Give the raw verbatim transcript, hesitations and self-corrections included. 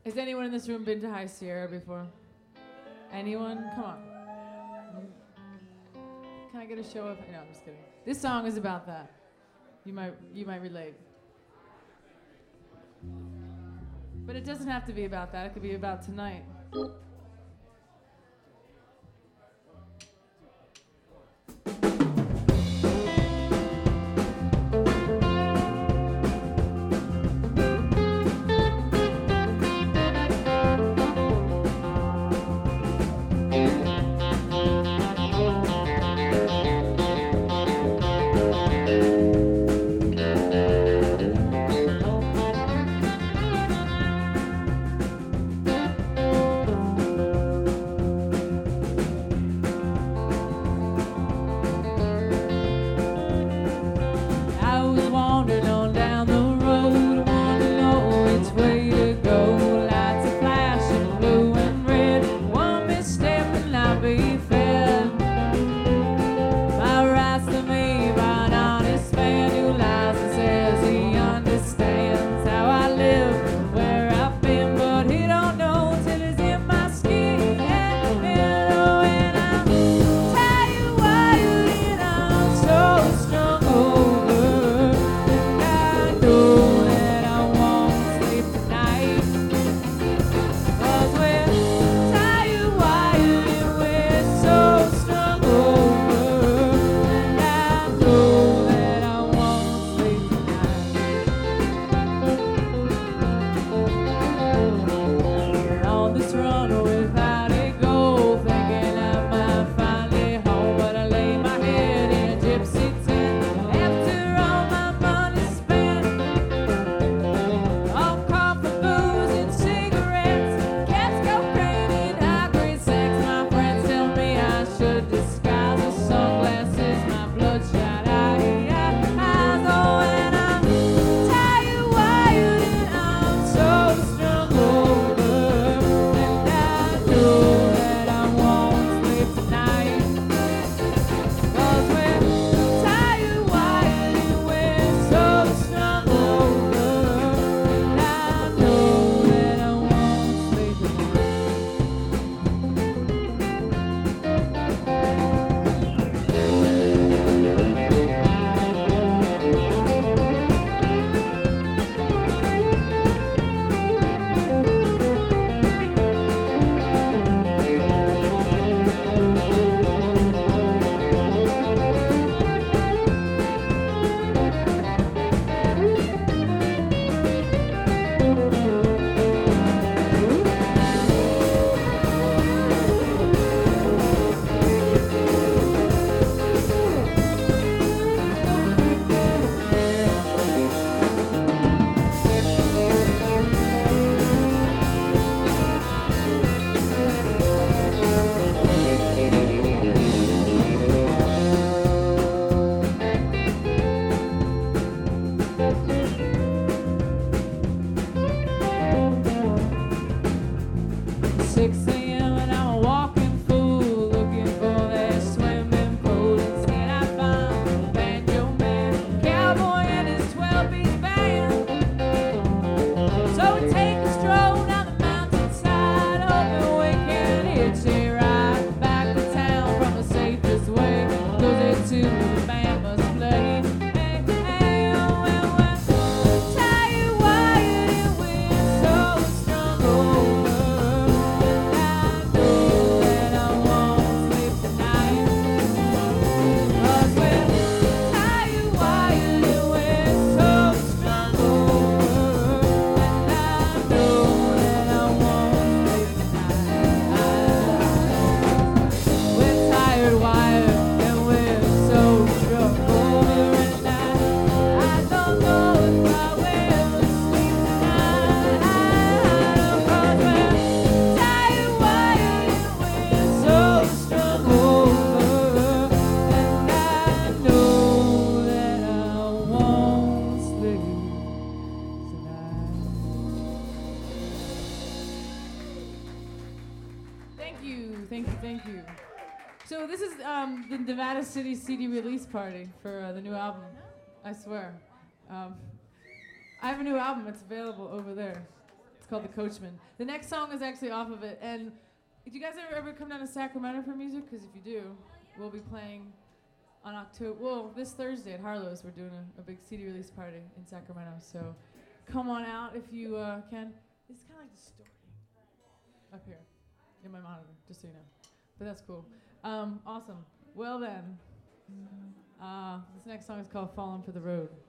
Has anyone in this room been to High Sierra before? Anyone? Come on. Can I get a show of? No, I'm just kidding. This song is about that. You might you might relate. But it doesn't have to be about that. It could be about tonight. So this is um, the Nevada City C D release party for uh, the new album. I swear. Um, I have a new album. It's available over there. It's called The Coachman. The next song is actually off of it. And did you guys ever, ever come down to Sacramento for music? Because if you do, we'll be playing on October, well, this Thursday at Harlow's. We're doing a, a big C D release party in Sacramento. So come on out if you uh, can. It's kind of like distorting up here in my monitor, just so you know. But that's cool. Um, awesome. Well then, uh, this next song is called Falling for the Road.